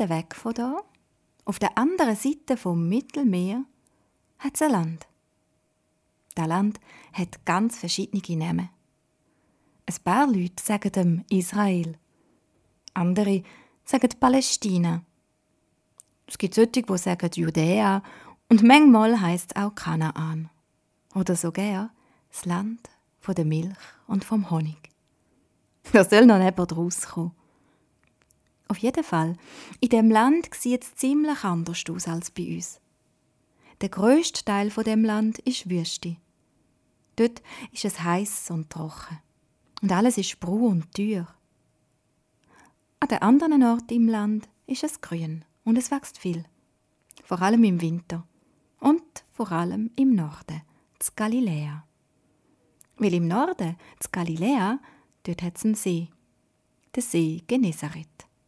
weiter weg von da, auf der anderen Seite vom Mittelmeer, hat es ein Land. Das Land hat ganz verschiedene Namen. Ein paar Leute sagen dem Israel. Andere sagen Palästina. Es gibt solche, die sagen Judäa und manchmal heisst es auch Kanaan. Oder sogar das Land von der Milch und vom Honig. Da soll noch jemand rauskommen. Auf jeden Fall, in diesem Land sieht es ziemlich anders aus als bei uns. Der grösste Teil von dem Land ist Wüste. Dort ist es heiß und trocken. Und alles ist braun und teuer. An den anderen Orten im Land ist es grün und es wächst viel. Vor allem im Winter. Und vor allem im Norden, in Galiläa. Weil im Norden, in Galiläa, dort hat es einen See. Den See Genezareth.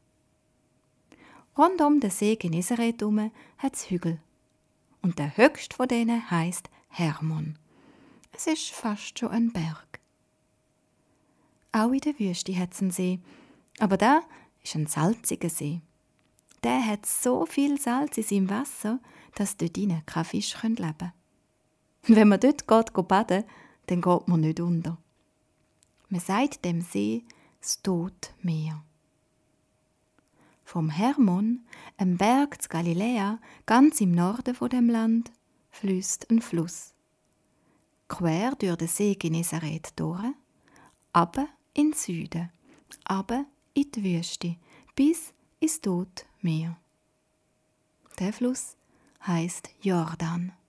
Rund um den See Genezareth herum hat es Hügel. Und der höchste von denen heisst Hermon. Es ist fast schon ein Berg. Auch in der Wüste hat es einen See. Aber da ist ein salziger See. Der hat so viel Salz in seinem Wasser, dass dort kein Fisch leben kann. Wenn man dort geht baden, dann geht man nicht unter. Man sagt dem See das Todmeer. Vom Hermon, einem Berg zu Galiläa, ganz im Norden von dem Land, fließt ein Fluss. Quer durch den See Genezareth durch, aber in den Süden, aber in die Wüste, bis ins Todmeer. Der Fluss heisst Jordan.